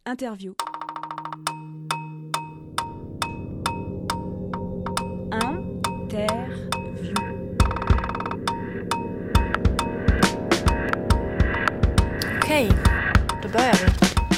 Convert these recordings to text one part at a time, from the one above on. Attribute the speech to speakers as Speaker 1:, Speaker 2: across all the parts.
Speaker 1: Interview.
Speaker 2: Okej, då börjar vi.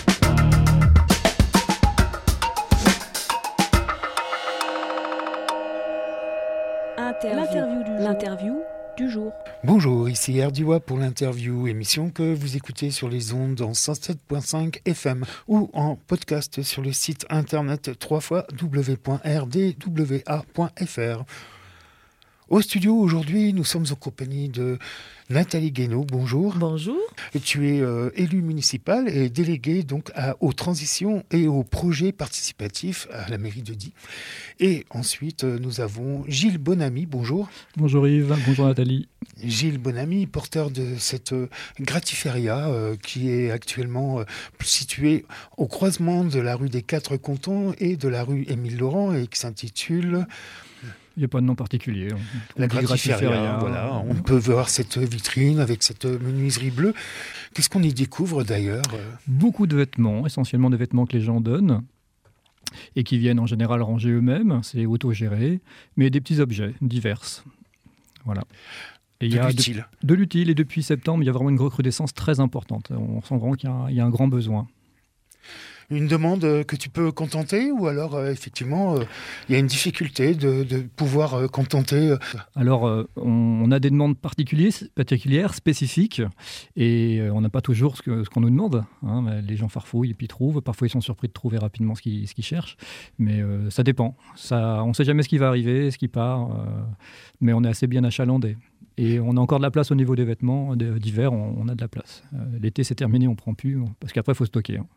Speaker 1: L'interview du jour.
Speaker 3: Bonjour, ici RDIWA pour l'interview, émission que vous écoutez sur les ondes en 107.5 FM ou en podcast sur le site internet www.rdwa.fr. Au studio aujourd'hui, nous sommes en compagnie de Nathalie Guénaud. Bonjour.
Speaker 4: Bonjour.
Speaker 3: Et tu es élue municipale et déléguée donc aux transitions et aux projets participatifs à la mairie de Die. Et ensuite, nous avons Gilles Bonamy. Bonjour.
Speaker 5: Bonjour Yves, bonjour Nathalie.
Speaker 3: Gilles Bonamy, porteur de cette gratiféria qui est actuellement située au croisement de la rue des Quatre Cantons et de la rue Émile Laurent et qui s'intitule...
Speaker 5: Il n'y a pas de nom particulier.
Speaker 3: La gratiféria, voilà. On peut voir cette vitrine avec cette menuiserie bleue. Qu'est-ce qu'on y découvre d'ailleurs ?
Speaker 5: Beaucoup de vêtements, essentiellement des vêtements que les gens donnent et qui viennent en général ranger eux-mêmes, c'est autogéré, mais des petits objets divers. Voilà. Et il y a
Speaker 3: l'utile.
Speaker 5: De l'utile, et depuis septembre, il y a vraiment une recrudescence très importante. On sent vraiment qu'il y a un grand besoin.
Speaker 3: Une demande que tu peux contenter ou alors effectivement il y a une difficulté de pouvoir contenter
Speaker 5: Alors on a des demandes particulières, spécifiques et on n'a pas toujours ce qu'on nous demande. Hein. Les gens farfouillent et puis trouvent. Parfois ils sont surpris de trouver rapidement ce qu'ils cherchent. Mais ça dépend. On ne sait jamais ce qui va arriver, ce qui part. Mais on est assez bien achalandé. Et on a encore de la place au niveau des vêtements. D'hiver, on a de la place. L'été c'est terminé, on ne prend plus parce qu'après il faut stocker. Hein.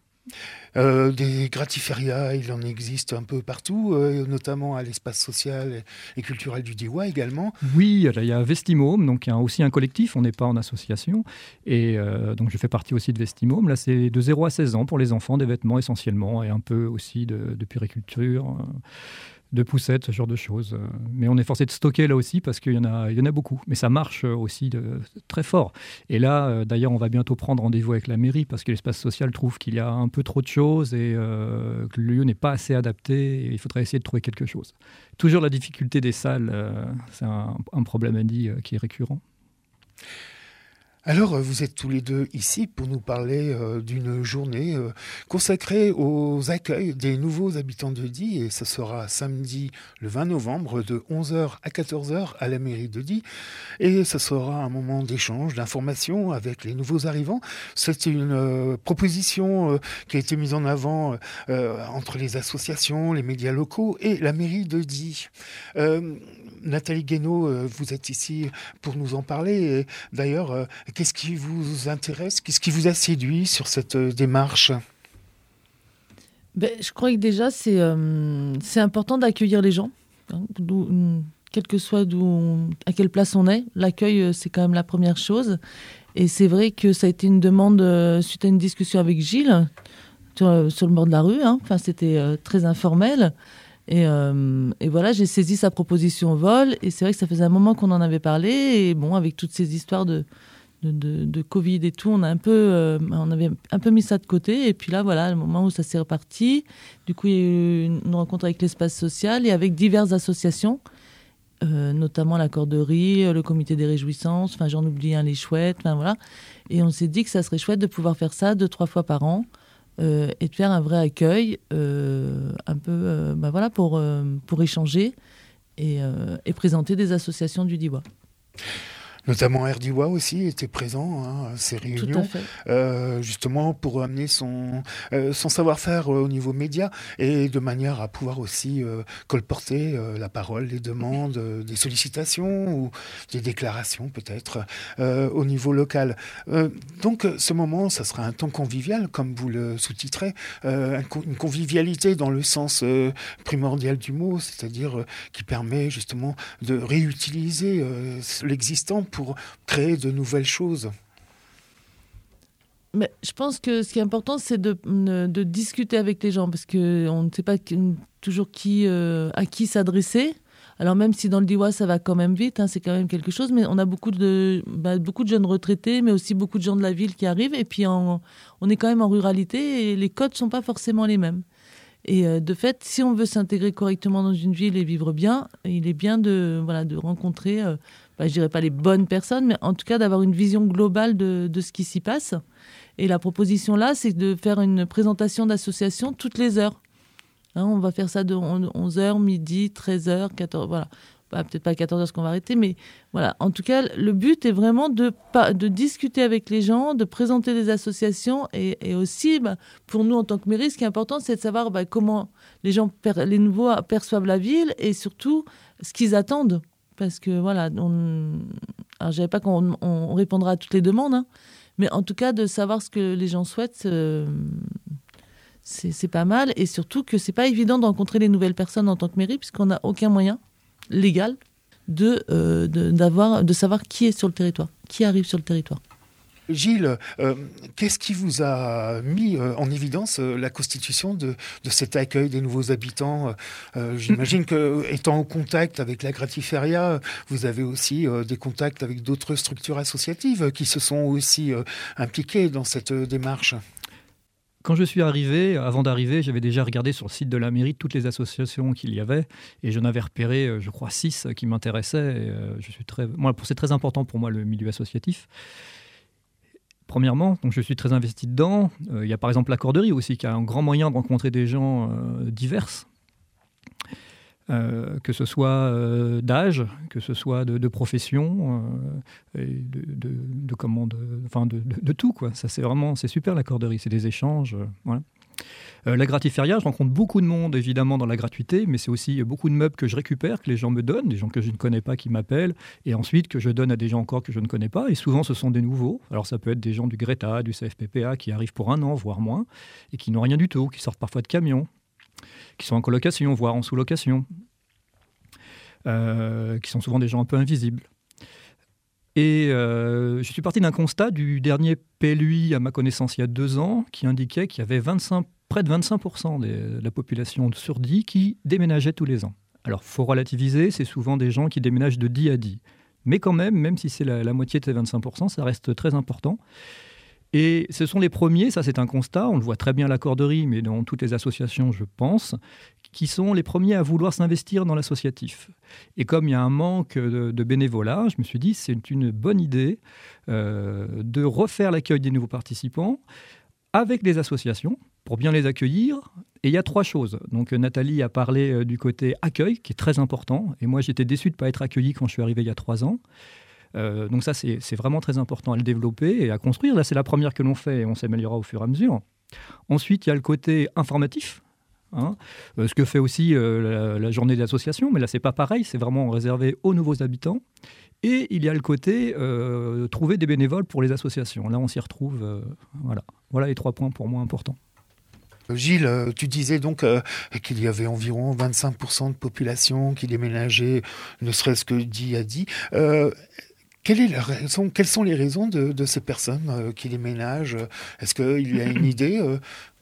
Speaker 3: Des gratiférias, il en existe un peu partout, notamment à l'espace social et culturel du Diois également.
Speaker 5: Oui, il y a Vestimôme, donc il y a aussi un collectif, on n'est pas en association. Et donc je fais partie aussi de Vestimôme. Là, c'est de 0 à 16 ans pour les enfants, des vêtements essentiellement, et un peu aussi de puériculture, de poussettes, ce genre de choses. Mais on est forcé de stocker là aussi parce qu'il y en a beaucoup. Mais ça marche aussi très fort. Et là, d'ailleurs, on va bientôt prendre rendez-vous avec la mairie parce que l'espace social trouve qu'il y a un peu trop de choses et que le lieu n'est pas assez adapté. Et il faudrait essayer de trouver quelque chose. Toujours la difficulté des salles, c'est un problème qui est récurrent.
Speaker 3: Alors, vous êtes tous les deux ici pour nous parler d'une journée consacrée aux accueils des nouveaux habitants de Die. Et ce sera samedi le 20 novembre de 11h à 14h à la mairie de Die. Et ce sera un moment d'échange, d'information avec les nouveaux arrivants. C'est une proposition qui a été mise en avant entre les associations, les médias locaux et la mairie de Die. Nathalie Guénaud, vous êtes ici pour nous en parler. Et d'ailleurs, qu'est-ce qui vous intéresse ? Qu'est-ce qui vous a séduit sur cette démarche ?
Speaker 4: Je crois que déjà, c'est important d'accueillir les gens. Hein, quel que soit à quelle place on est. L'accueil, c'est quand même la première chose. Et c'est vrai que ça a été une demande suite à une discussion avec Gilles sur le bord de la rue. Hein. Enfin, c'était très informel. Et voilà, j'ai saisi sa proposition au vol. Et c'est vrai que ça faisait un moment qu'on en avait parlé. Et bon, avec toutes ces histoires de Covid et tout, on avait un peu mis ça de côté. Et puis là, voilà, le moment où ça s'est reparti. Du coup, il y a eu une rencontre avec l'espace social et avec diverses associations, notamment la Corderie, le Comité des Réjouissances. Enfin, j'en oublie les Chouettes. Enfin, voilà. Et on s'est dit que ça serait chouette de pouvoir faire ça 2-3 fois par an. Et de faire un vrai accueil, un peu, voilà, pour échanger et présenter des associations du Diois.
Speaker 3: Notamment RDIWA aussi était présent à ces réunions, justement pour amener son savoir-faire au niveau média et de manière à pouvoir aussi colporter la parole, les demandes, des sollicitations ou des déclarations peut-être au niveau local. Donc ce moment, ça sera un temps convivial, comme vous le sous-titrez, une convivialité dans le sens primordial du mot, c'est-à-dire qui permet justement de réutiliser l'existant pour créer de nouvelles choses.
Speaker 4: Mais je pense que ce qui est important, c'est de discuter avec les gens, parce qu'on ne sait pas toujours à qui s'adresser. Alors même si dans le Diois ça va quand même vite, c'est quand même quelque chose, mais on a beaucoup de jeunes retraités, mais aussi beaucoup de gens de la ville qui arrivent, et puis on est quand même en ruralité, et les codes sont pas forcément les mêmes. Et de fait, si on veut s'intégrer correctement dans une ville et vivre bien, il est bien de rencontrer, je dirais pas les bonnes personnes, mais en tout cas d'avoir une vision globale de ce qui s'y passe. Et la proposition là, c'est de faire une présentation d'association toutes les heures. On va faire ça de 11h, midi, 13h, 14h, voilà. Peut-être pas à 14h parce qu'on va arrêter, mais voilà. En tout cas, le but est vraiment de discuter avec les gens, de présenter des associations et aussi, pour nous en tant que mairie, ce qui est important, c'est de savoir comment les gens, les nouveaux perçoivent la ville et surtout ce qu'ils attendent. Parce que voilà, alors je dirais pas qu'on répondra à toutes les demandes, mais en tout cas de savoir ce que les gens souhaitent. C'est pas mal, et surtout que c'est pas évident de rencontrer les nouvelles personnes en tant que mairie, puisqu'on n'a aucun moyen légal de savoir qui est sur le territoire, qui arrive sur le territoire.
Speaker 3: Gilles, qu'est-ce qui vous a mis en évidence la constitution de cet accueil des nouveaux habitants ? J'imagine qu'étant en contact avec la Gratiféria, vous avez aussi des contacts avec d'autres structures associatives qui se sont aussi impliquées dans cette démarche.
Speaker 5: Quand je suis arrivé, avant d'arriver, j'avais déjà regardé sur le site de la mairie toutes les associations qu'il y avait, et j'en avais repéré, je crois, 6 qui m'intéressaient. C'est très important pour moi, le milieu associatif. Premièrement, donc je suis très investi dedans. Il y a par exemple la Corderie aussi, qui a un grand moyen de rencontrer des gens divers. Que ce soit d'âge, que ce soit de profession, et de tout, quoi. Ça, c'est super, la Corderie, c'est des échanges. Voilà. La Gratiféria, je rencontre beaucoup de monde, évidemment, dans la gratuité, mais c'est aussi beaucoup de meubles que je récupère, que les gens me donnent, des gens que je ne connais pas qui m'appellent, et ensuite que je donne à des gens encore que je ne connais pas, et souvent ce sont des nouveaux. Alors ça peut être des gens du Greta, du CFPPA, qui arrivent pour 1 an, voire moins, et qui n'ont rien du tout, qui sortent parfois de camions, qui sont en colocation, voire en sous-location, qui sont souvent des gens un peu invisibles. Et je suis parti d'un constat du dernier PLUI, à ma connaissance, il y a 2 ans, qui indiquait qu'il y avait près de 25% de la population sur 10 qui déménageait tous les ans. Alors, il faut relativiser, c'est souvent des gens qui déménagent de 10 à 10. Mais quand même si c'est la moitié de ces 25%, ça reste très important. Et ce sont les premiers, ça c'est un constat, on le voit très bien à la Corderie, mais dans toutes les associations, je pense, qui sont les premiers à vouloir s'investir dans l'associatif. Et comme il y a un manque de bénévolat, je me suis dit c'est une bonne idée de refaire l'accueil des nouveaux participants avec les associations pour bien les accueillir. Et il y a 3 choses. Donc Nathalie a parlé du côté accueil, qui est très important. Et moi j'étais déçu de ne pas être accueilli quand je suis arrivé il y a 3 ans. Donc ça, c'est vraiment très important à le développer et à construire. Là, c'est la première que l'on fait et on s'améliorera au fur et à mesure. Ensuite, il y a le côté informatif, ce que fait aussi la journée d'association, mais là, c'est pas pareil, c'est vraiment réservé aux nouveaux habitants. Et il y a le côté trouver des bénévoles pour les associations. Là, on s'y retrouve. Voilà les 3 points pour moi importants.
Speaker 3: Gilles, tu disais donc qu'il y avait environ 25% de population qui déménageait, ne serait-ce que 10 à 10. Quelles sont les raisons de ces personnes qui déménagent ? Est-ce qu'il y a une idée derrière ?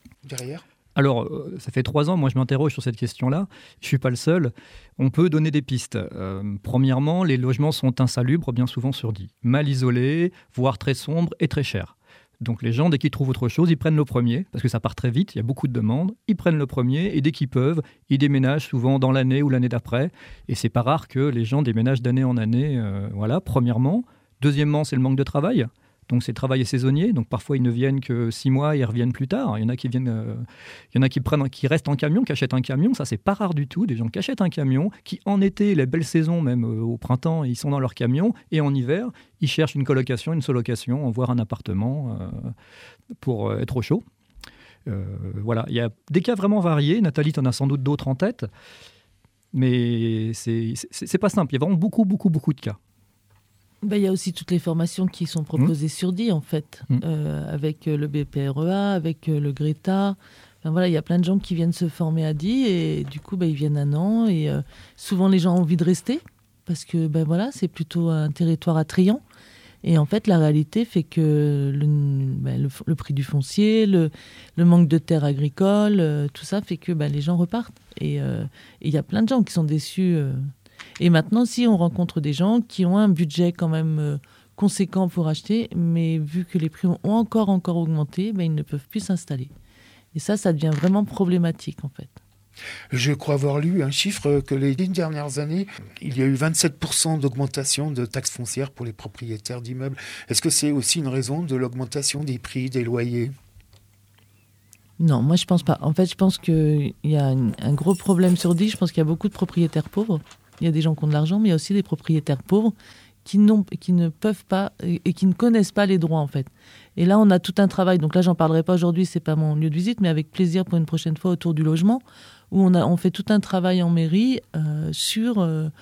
Speaker 5: Alors, ça fait 3 ans, moi je m'interroge sur cette question-là. Je ne suis pas le seul. On peut donner des pistes. Premièrement, les logements sont insalubres, bien souvent sur 10. Mal isolés, voire très sombres et très chers. Donc les gens, dès qu'ils trouvent autre chose, ils prennent le premier, parce que ça part très vite, il y a beaucoup de demandes. Ils prennent le premier et dès qu'ils peuvent, ils déménagent souvent dans l'année ou l'année d'après. Et c'est pas rare que les gens déménagent d'année en année. Premièrement. Deuxièmement, c'est le manque de travail. Donc c'est le travail est saisonnier. Donc parfois ils ne viennent que 6 mois et ils reviennent plus tard. Il y en a qui viennent, il y en a qui restent en camion, qui achètent un camion. Ça c'est pas rare du tout. Des gens qui achètent un camion, qui en été, les belles saisons, même au printemps, ils sont dans leur camion et en hiver, ils cherchent une colocation, une sous-location, voire un appartement pour être au chaud. Il y a des cas vraiment variés. Nathalie, tu en as sans doute d'autres en tête, mais c'est pas simple. Il y a vraiment beaucoup de cas.
Speaker 4: Il y a aussi toutes les formations qui sont proposées sur 10, en fait, avec le BPREA, avec le Greta. Il y a plein de gens qui viennent se former à 10 et du coup, ils viennent 1 an. Et souvent, les gens ont envie de rester parce que c'est plutôt un territoire attrayant. Et en fait, la réalité fait que le prix du foncier, le manque de terres agricoles, tout ça fait que les gens repartent. Et il y a plein de gens qui sont déçus. Et maintenant, si on rencontre des gens qui ont un budget quand même conséquent pour acheter, mais vu que les prix ont encore augmenté, ben, ils ne peuvent plus s'installer. Et ça devient vraiment problématique en fait.
Speaker 3: Je crois avoir lu un chiffre que les 10 dernières années, il y a eu 27% d'augmentation de taxes foncières pour les propriétaires d'immeubles. Est-ce que c'est aussi une raison de l'augmentation des prix des loyers ?
Speaker 4: Non, moi je pense pas. En fait, je pense qu'il y a un gros problème sur 10. Je pense qu'il y a beaucoup de propriétaires pauvres. Il y a des gens qui ont de l'argent, mais il y a aussi des propriétaires pauvres qui ne peuvent pas et qui ne connaissent pas les droits en fait. Et là, on a tout un travail. Donc là, j'en parlerai pas aujourd'hui, c'est pas mon lieu de visite, mais avec plaisir pour une prochaine fois autour du logement, où on fait tout un travail en mairie sur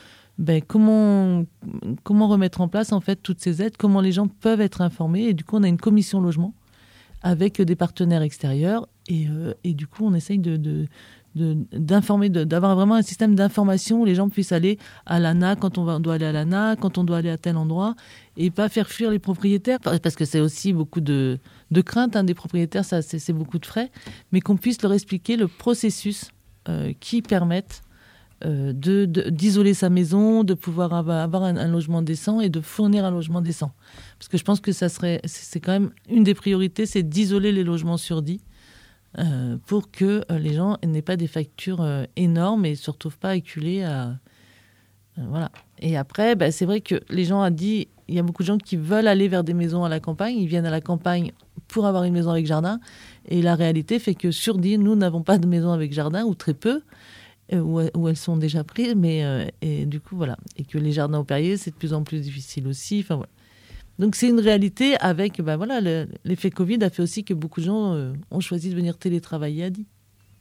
Speaker 4: comment remettre en place en fait toutes ces aides, comment les gens peuvent être informés. Et du coup, on a une commission logement avec des partenaires extérieurs et du coup, on essaye d'informer, d'avoir vraiment un système d'information où les gens puissent aller à l'ANA quand on doit aller à l'ANA, quand on doit aller à tel endroit, et pas faire fuir les propriétaires, parce que c'est aussi beaucoup de crainte des propriétaires, ça, c'est beaucoup de frais, mais qu'on puisse leur expliquer le processus qui permette d'isoler sa maison, de pouvoir avoir un logement décent et de fournir un logement décent. Parce que je pense que c'est quand même une des priorités, c'est d'isoler les logements sur 10 pour que les gens n'aient pas des factures énormes et ne se retrouvent pas acculés à... voilà. Et après, c'est vrai que les gens ont dit, il y a beaucoup de gens qui veulent aller vers des maisons à la campagne, ils viennent à la campagne pour avoir une maison avec jardin, et la réalité fait que sur 10, nous n'avons pas de maison avec jardin, ou très peu, où elles sont déjà prises, et du coup, voilà. Et que les jardins au Perrier, c'est de plus en plus difficile aussi, enfin voilà. Donc c'est une réalité avec, l'effet Covid a fait aussi que beaucoup de gens ont choisi de venir télétravailler à Die.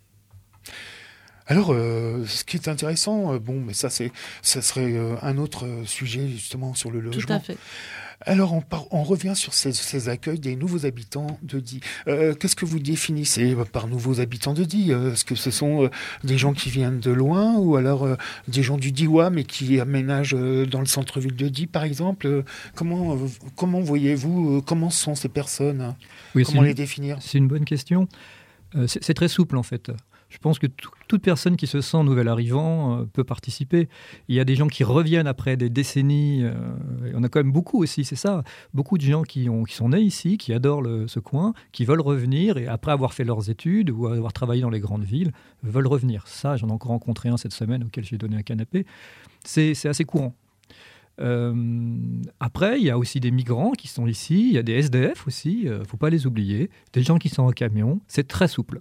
Speaker 3: Alors, ce qui est intéressant, mais ça serait un autre sujet justement sur le logement.
Speaker 4: Tout à fait.
Speaker 3: Alors, on revient sur ces accueils des nouveaux habitants de Die. Qu'est-ce que vous définissez par nouveaux habitants de Die ? Est-ce que ce sont des gens qui viennent de loin ou alors des gens du Diois mais qui aménagent dans le centre-ville de Die, par exemple ? Comment voyez-vous, comment sont ces personnes ?
Speaker 5: Oui,
Speaker 3: comment les définir ?
Speaker 5: C'est une bonne question. C'est très souple, en fait. Je pense que toute personne qui se sent nouvel arrivant peut participer. Il y a des gens qui reviennent après des décennies. On a quand même beaucoup aussi, c'est ça. Beaucoup de gens qui sont nés ici, qui adorent ce coin, qui veulent revenir et après avoir fait leurs études ou avoir travaillé dans les grandes villes, veulent revenir. Ça, j'en ai encore rencontré un cette semaine auquel j'ai donné un canapé. C'est assez courant. Après, il y a aussi des migrants qui sont ici. Il y a des SDF aussi, il ne faut pas les oublier. Des gens qui sont en camion. C'est très souple.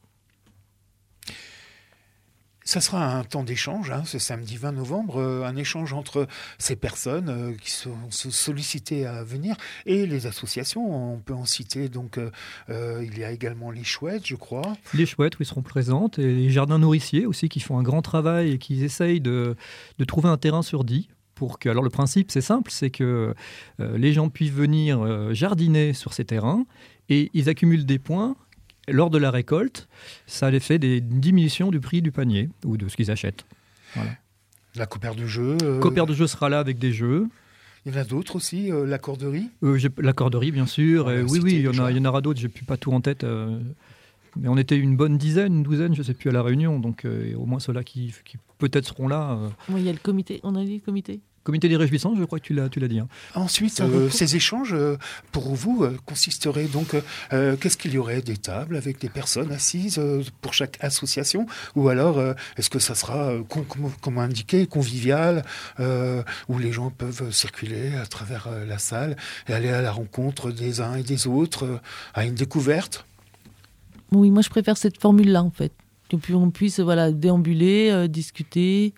Speaker 3: Ça sera un temps d'échange, ce samedi 20 novembre, un échange entre ces personnes qui sont sollicitées à venir et les associations. On peut en citer, donc il y a également les Chouettes, je crois.
Speaker 5: Les Chouettes, oui, seront présentes, et les Jardins Nourriciers aussi, qui font un grand travail et qui essayent de trouver un terrain sur Die. Alors le principe, c'est simple, c'est que les gens puissent venir jardiner sur ces terrains et ils accumulent des points. Lors de la récolte, ça les fait des diminutions du prix du panier ou de ce qu'ils achètent. Voilà.
Speaker 3: La coopère de jeu.
Speaker 5: Coopère de jeu sera là avec des jeux.
Speaker 3: Il y en a d'autres aussi, la corderie.
Speaker 5: La corderie, bien sûr. Oui, il y en aura d'autres. J'ai plus pas tout en tête. Mais on était une bonne dizaine, une douzaine, je ne sais plus, à la réunion. Donc au moins ceux-là qui peut-être seront là.
Speaker 4: Oui, il y a le comité. On a dit le comité.
Speaker 5: Comité des réjouissances, je crois que tu l'as dit. Hein.
Speaker 3: Ensuite, ces échanges, pour vous, consisteraient donc... qu'est-ce qu'il y aurait ? Des tables avec des personnes assises pour chaque association ? Ou alors, est-ce que ça sera, comme indiqué, convivial, où les gens peuvent circuler à travers la salle et aller à la rencontre des uns et des autres, à une découverte ?
Speaker 4: Oui, moi je préfère cette formule-là, en fait. Que on puisse déambuler, discuter...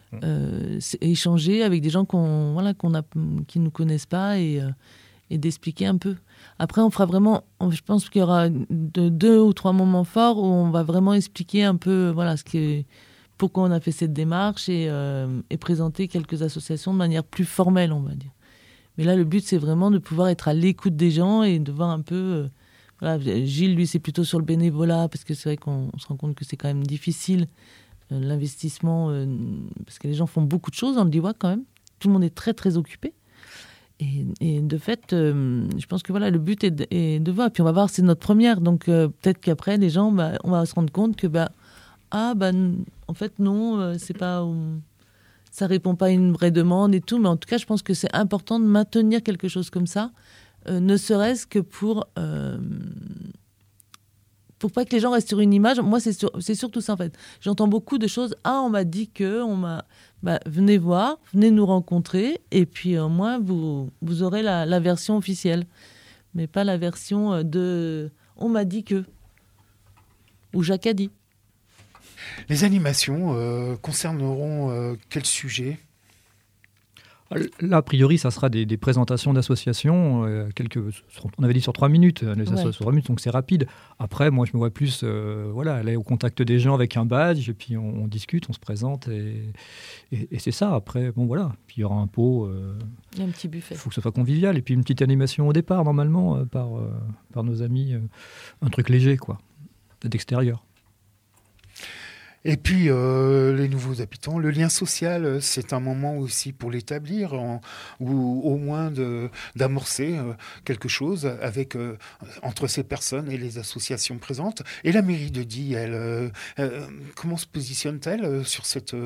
Speaker 4: échanger avec des gens qui nous connaissent pas et d'expliquer un peu. Après, on fera vraiment, je pense qu'il y aura 2 ou 3 moments forts où on va vraiment expliquer un peu pourquoi on a fait cette démarche et présenter quelques associations de manière plus formelle, on va dire. Mais là, le but, c'est vraiment de pouvoir être à l'écoute des gens et de voir un peu... Gilles, lui, c'est plutôt sur le bénévolat parce que c'est vrai qu'on se rend compte que c'est quand même difficile l'investissement, parce que les gens font beaucoup de choses dans le Diois quand même. Tout le monde est très très occupé. Et de fait, je pense que le but est de voir. Puis on va voir, c'est notre première. Donc peut-être qu'après, les gens, on va se rendre compte que, en fait, non, c'est ça répond pas à une vraie demande et tout. Mais en tout cas, je pense que c'est important de maintenir quelque chose comme ça, ne serait-ce que pour pas que les gens restent sur une image. Moi, c'est surtout ça, en fait. J'entends beaucoup de choses. Ah, on m'a dit que, venez voir, venez nous rencontrer, et puis au moins, vous aurez la version officielle. Mais pas la version de « on m'a dit que » ou « Jacques a dit ».
Speaker 3: Les animations concerneront quel sujet ?
Speaker 5: Là, a priori, ça sera des présentations d'associations. On avait dit sur 3 minutes, les associations sur 3 minutes, donc c'est rapide. Après, moi, je me vois plus aller au contact des gens avec un badge, et puis on discute, on se présente, et c'est ça. Après, bon, voilà. Puis il y aura un pot.
Speaker 4: Il y a un petit buffet.
Speaker 5: Il faut que ce soit convivial. Et puis une petite animation au départ, normalement, par nos amis. Un truc léger, quoi, d'extérieur.
Speaker 3: Et puis, les nouveaux habitants, le lien social, c'est un moment aussi pour l'établir, ou au moins d'amorcer quelque chose entre ces personnes et les associations présentes. Et la mairie de Die, elle, comment se positionne-t-elle sur cette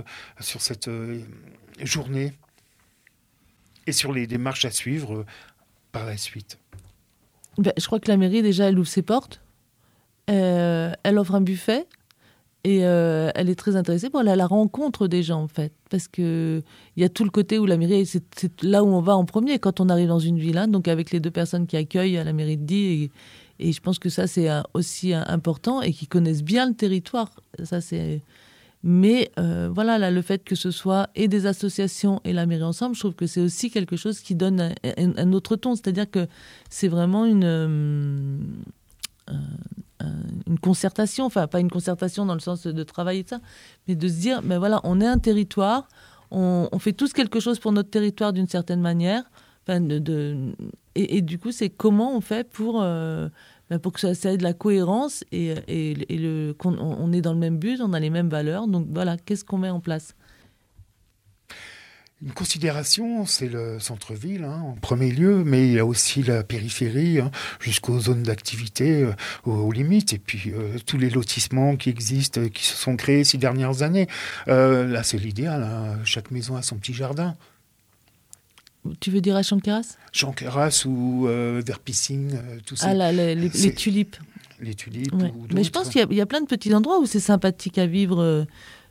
Speaker 3: journée et sur les démarches à suivre par la suite ?
Speaker 4: Je crois que la mairie, déjà, elle ouvre ses portes. Elle offre un buffet. Et elle est très intéressée pour aller à la rencontre des gens, en fait. Parce qu'il y a tout le côté où la mairie, c'est là où on va en premier quand on arrive dans une ville. Hein, donc avec les 2 personnes qui accueillent à la mairie de Die. Et je pense que ça, c'est aussi important et qui connaissent bien le territoire. Ça, c'est... Mais voilà, là, le fait que ce soit et des associations et la mairie ensemble, je trouve que c'est aussi quelque chose qui donne un autre ton. C'est-à-dire que c'est vraiment une concertation, enfin pas une concertation dans le sens de travailler de ça, mais de se dire, mais voilà, on est un territoire, on fait tous quelque chose pour notre territoire d'une certaine manière, et du coup c'est comment on fait pour que ça ait de la cohérence et on est dans le même but, on a les mêmes valeurs, donc voilà, qu'est-ce qu'on met en place ?
Speaker 3: Une considération, c'est le centre-ville en premier lieu, mais il y a aussi la périphérie jusqu'aux zones d'activité, aux limites, et puis tous les lotissements qui existent, qui se sont créés ces dernières années. Là, c'est l'idéal, chaque maison a son petit jardin.
Speaker 4: Tu veux dire à Chanqueras ?
Speaker 3: Chanqueras ou vers Piscine, tout ça.
Speaker 4: Ah là, les tulipes.
Speaker 3: Les tulipes
Speaker 4: ouais.
Speaker 3: ou d'autres.
Speaker 4: Mais je pense qu'il y a plein de petits endroits où c'est sympathique à vivre,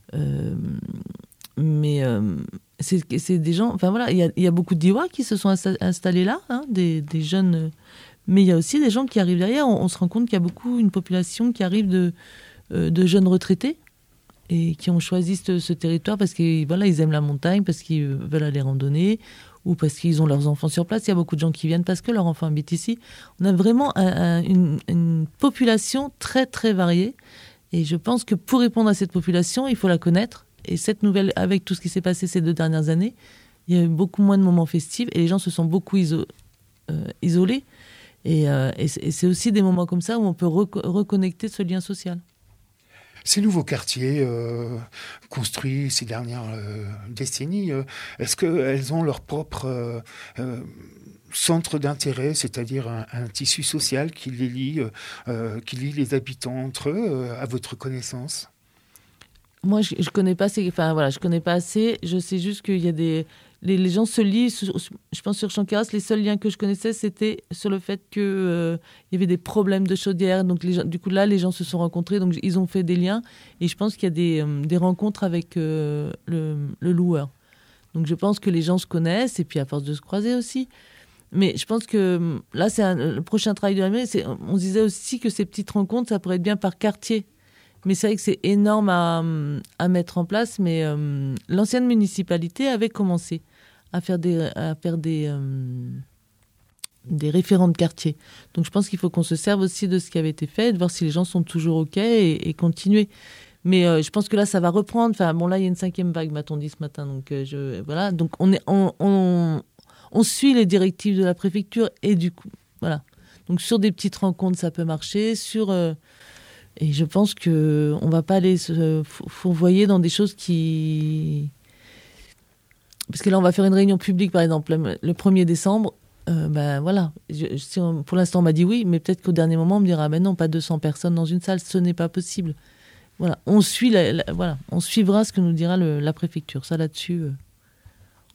Speaker 4: mais... C'est des gens, enfin voilà, il y a beaucoup de Diois qui se sont installés là, des jeunes, mais il y a aussi des gens qui arrivent derrière. On se rend compte qu'il y a une population qui arrive de jeunes retraités et qui ont choisi ce territoire parce qu'ils ils aiment la montagne, parce qu'ils veulent aller randonner ou parce qu'ils ont leurs enfants sur place. Il y a beaucoup de gens qui viennent parce que leurs enfants habitent ici. On a vraiment une population très très variée et je pense que pour répondre à cette population, il faut la connaître. Et cette nouvelle, avec tout ce qui s'est passé ces 2 dernières années, il y a eu beaucoup moins de moments festifs et les gens se sont beaucoup isolés. Et c'est aussi des moments comme ça où on peut reconnecter ce lien social.
Speaker 3: Ces nouveaux quartiers construits ces dernières décennies, est-ce qu'elles ont leur propre centre d'intérêt, c'est-à-dire un tissu social qui les lie les habitants entre eux, à votre connaissance ?
Speaker 4: Moi, je connais pas assez. Enfin voilà, je connais pas assez. Je sais juste qu'il y a les gens se lient. Je pense sur Chanqueras, les seuls liens que je connaissais, c'était sur le fait que il y avait des problèmes de chaudière. Donc du coup là, les gens se sont rencontrés. Donc ils ont fait des liens. Et je pense qu'il y a des rencontres avec le loueur. Donc je pense que les gens se connaissent et puis à force de se croiser aussi. Mais je pense que là, c'est le prochain travail de la mairie. On se disait aussi que ces petites rencontres, ça pourrait être bien par quartier. Mais c'est vrai que c'est énorme à mettre en place. Mais l'ancienne municipalité avait commencé à faire des référents de quartier. Donc je pense qu'il faut qu'on se serve aussi de ce qui avait été fait, de voir si les gens sont toujours OK et continuer. Mais je pense que là, ça va reprendre. Enfin, bon, là, il y a une 5e vague, m'a-t-on dit ce matin. Donc, voilà. Donc, on suit les directives de la préfecture et du coup, voilà. Donc, sur des petites rencontres, ça peut marcher. Et je pense qu'on ne va pas aller se fourvoyer dans des choses qui... Parce que là, on va faire une réunion publique, par exemple, le 1er décembre. Voilà. Pour l'instant, on m'a dit oui, mais peut-être qu'au dernier moment, on me dira non, pas 200 personnes dans une salle, ce n'est pas possible. Voilà. On suivra ce que nous dira la préfecture. Ça, là-dessus,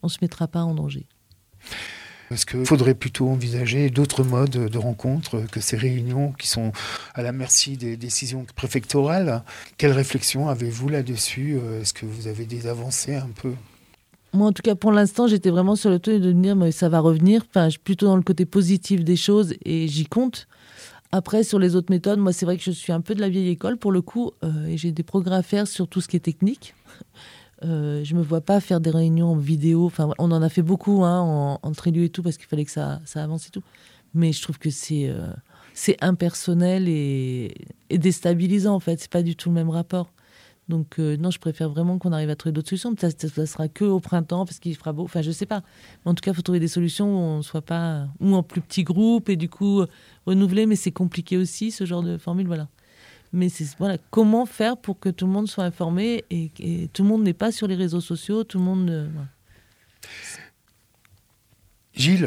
Speaker 4: on se mettra pas en danger.
Speaker 3: Est-ce qu'il faudrait plutôt envisager d'autres modes de rencontres que ces réunions qui sont à la merci des décisions préfectorales? Quelle réflexion avez-vous là-dessus? Est-ce que vous avez des avancées un peu?
Speaker 4: Moi, en tout cas, pour l'instant, j'étais vraiment sur le ton de me dire mais ça va revenir. Enfin, je suis plutôt dans le côté positif des choses et j'y compte. Après, sur les autres méthodes, moi, c'est vrai que je suis un peu de la vieille école pour le coup et j'ai des progrès à faire sur tout ce qui est technique. Je me vois pas faire des réunions en vidéo. Enfin, on en a fait beaucoup en trélu et tout parce qu'il fallait que ça avance et tout. Mais je trouve que c'est impersonnel et déstabilisant en fait. C'est pas du tout le même rapport. Donc non, je préfère vraiment qu'on arrive à trouver d'autres solutions. Ça sera que au printemps parce qu'il fera beau. Enfin, je sais pas. Mais en tout cas, il faut trouver des solutions où on soit pas ou en plus petits groupes et du coup renouveler. Mais c'est compliqué aussi ce genre de formule. Voilà. Mais c'est voilà, comment faire pour que tout le monde soit informé et tout le monde n'est pas sur les réseaux sociaux, tout le monde... voilà.
Speaker 3: Gilles,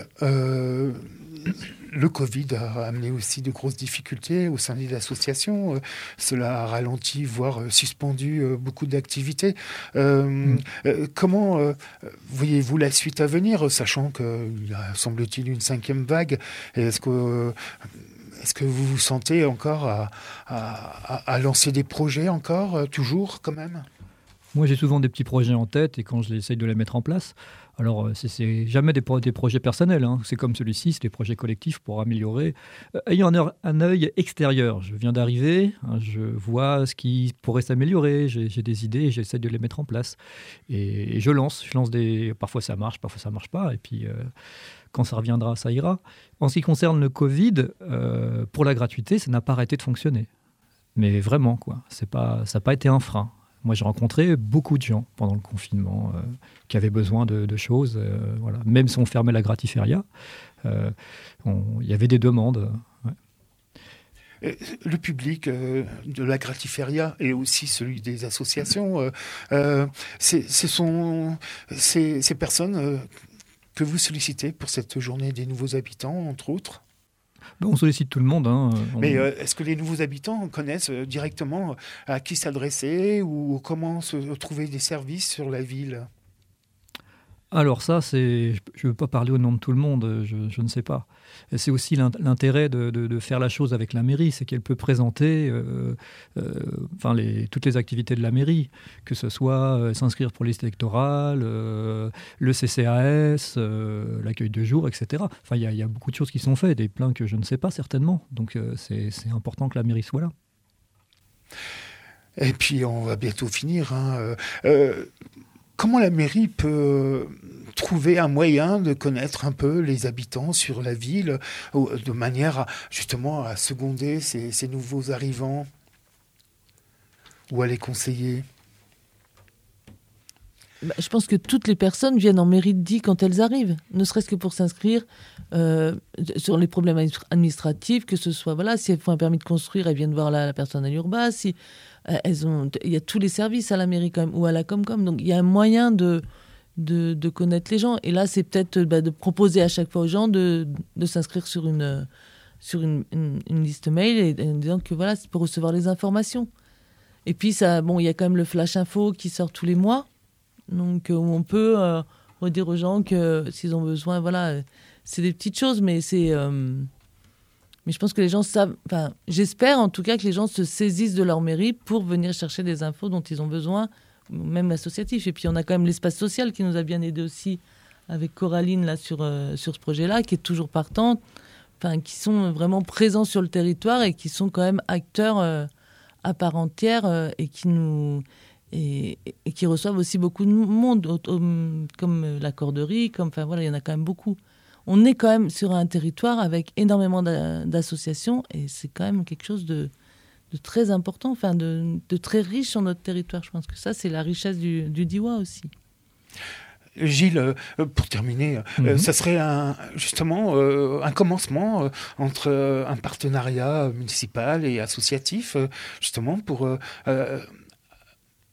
Speaker 3: le Covid a amené aussi de grosses difficultés au sein des associations. Cela a ralenti, voire suspendu beaucoup d'activités. Comment voyez-vous la suite à venir, sachant qu'il y a, semble-t-il, une 5e vague? Est-ce que vous vous sentez encore à lancer des projets encore, toujours, quand même?
Speaker 5: Moi, j'ai souvent des petits projets en tête et quand je essaye de les mettre en place, alors c'est jamais des projets personnels, hein. C'est comme celui-ci, c'est des projets collectifs pour améliorer. Ayant un œil extérieur, je viens d'arriver, hein, je vois ce qui pourrait s'améliorer, j'ai des idées et j'essaie de les mettre en place. Et je lance des... Parfois ça marche pas, et puis... Quand ça reviendra, ça ira. En ce qui concerne le Covid, pour la gratuité, ça n'a pas arrêté de fonctionner. Mais vraiment, quoi. Ça n'a pas été un frein. Moi, j'ai rencontré beaucoup de gens pendant le confinement qui avaient besoin de choses. Voilà. Même si on fermait la gratiféria, il y avait des demandes. Ouais.
Speaker 3: Le public de la gratiféria et aussi celui des associations, ce sont ces personnes... que vous sollicitez pour cette journée des nouveaux habitants, entre autres?
Speaker 5: On sollicite tout le monde. Hein.
Speaker 3: Mais est-ce que les nouveaux habitants connaissent directement à qui s'adresser ou comment se trouver des services sur la ville?
Speaker 5: Alors ça, je ne veux pas parler au nom de tout le monde, je ne sais pas. Et c'est aussi l'intérêt de faire la chose avec la mairie, c'est qu'elle peut présenter toutes les activités de la mairie, que ce soit s'inscrire pour liste électorale, le CCAS, l'accueil de jour, etc. Enfin, il y a beaucoup de choses qui sont faites, des plans que je ne sais pas certainement. Donc c'est important que la mairie soit là.
Speaker 3: Et puis on va bientôt finir, hein. Comment la mairie peut trouver un moyen de connaître un peu les habitants sur la ville, de manière justement à seconder ces nouveaux arrivants ou à les conseiller?
Speaker 4: Je pense que toutes les personnes viennent en mairie de Die quand elles arrivent, ne serait-ce que pour s'inscrire sur les problèmes administratifs, que ce soit, voilà, si elles font un permis de construire, elles viennent voir la personne à l'Urba, si il y a tous les services à la mairie quand même, ou à la Comcom, donc il y a un moyen de connaître les gens. Et là, c'est peut-être de proposer à chaque fois aux gens de s'inscrire sur une liste mail et en disant que voilà, c'est pour recevoir les informations. Et puis, il y a quand même le Flash Info qui sort tous les mois. Donc, où on peut redire aux gens que s'ils ont besoin, voilà, c'est des petites choses, mais c'est... mais je pense que les gens savent... Enfin, j'espère en tout cas que les gens se saisissent de leur mairie pour venir chercher des infos dont ils ont besoin, même associatifs. Et puis, on a quand même l'espace social qui nous a bien aidés aussi, avec Coraline, là, sur ce projet-là, qui est toujours partante, enfin, qui sont vraiment présents sur le territoire et qui sont quand même acteurs à part entière et qui nous... Et qui reçoivent aussi beaucoup de monde, comme la Corderie, enfin voilà, il y en a quand même beaucoup. On est quand même sur un territoire avec énormément d'associations et c'est quand même quelque chose de très important, enfin de très riche sur notre territoire. Je pense que ça, c'est la richesse du Diois aussi.
Speaker 3: Gilles, pour terminer, ça serait justement un commencement entre un partenariat municipal et associatif, justement pour...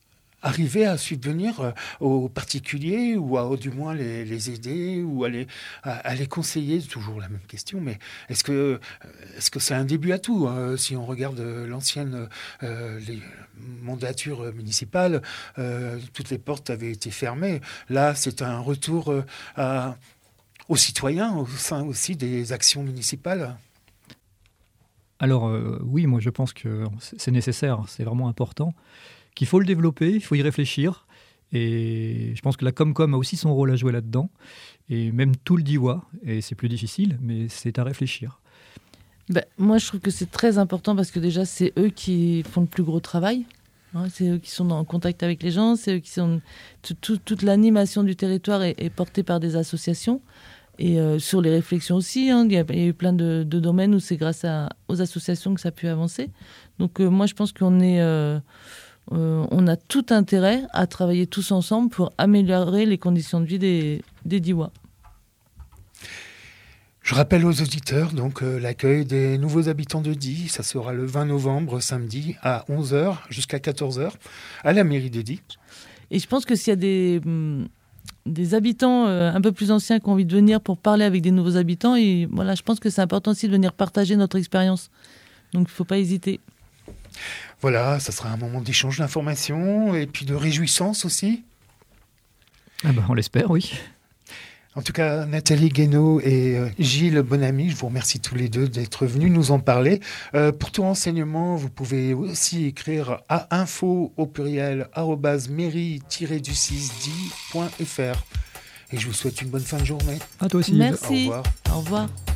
Speaker 3: arriver à subvenir aux particuliers ou du moins les aider ou à les conseiller. C'est toujours la même question, mais est-ce que c'est un début à tout, hein? Si on regarde l'ancienne les mandatures municipales, toutes les portes avaient été fermées. Là, c'est un retour aux citoyens au sein aussi des actions municipales.
Speaker 5: Alors oui, moi je pense que c'est nécessaire, c'est vraiment important, qu'il faut le développer, il faut y réfléchir. Et je pense que la Comcom a aussi son rôle à jouer là-dedans. Et même tout le DIWA, et c'est plus difficile, mais c'est à réfléchir.
Speaker 4: Moi, je trouve que c'est très important parce que déjà, c'est eux qui font le plus gros travail. Hein, c'est eux qui sont en contact avec les gens, c'est eux qui sont... Toute l'animation du territoire est portée par des associations. Et sur les réflexions aussi, hein, il y a eu plein de domaines où c'est grâce aux associations que ça a pu avancer. Donc moi, je pense qu'on a tout intérêt à travailler tous ensemble pour améliorer les conditions de vie des DIWA.
Speaker 3: Je rappelle aux auditeurs donc l'accueil des nouveaux habitants de Die. Ça sera le 20 novembre, samedi, à 11h jusqu'à 14h, à la mairie de Die. Et
Speaker 4: je pense que s'il y a des habitants un peu plus anciens qui ont envie de venir pour parler avec des nouveaux habitants, et voilà, je pense que c'est important aussi de venir partager notre expérience. Donc il ne faut pas hésiter.
Speaker 3: Voilà, ça sera un moment d'échange d'informations et puis de réjouissance aussi.
Speaker 5: On l'espère, oui.
Speaker 3: En tout cas, Nathalie Guénaud et Gilles Bonamy, je vous remercie tous les deux d'être venus nous en parler. Pour tout renseignement, vous pouvez aussi écrire à info@mairie-du6die.fr. Et je vous souhaite une bonne fin de journée.
Speaker 5: À toi aussi.
Speaker 4: Merci.
Speaker 3: Au revoir.
Speaker 4: Au revoir.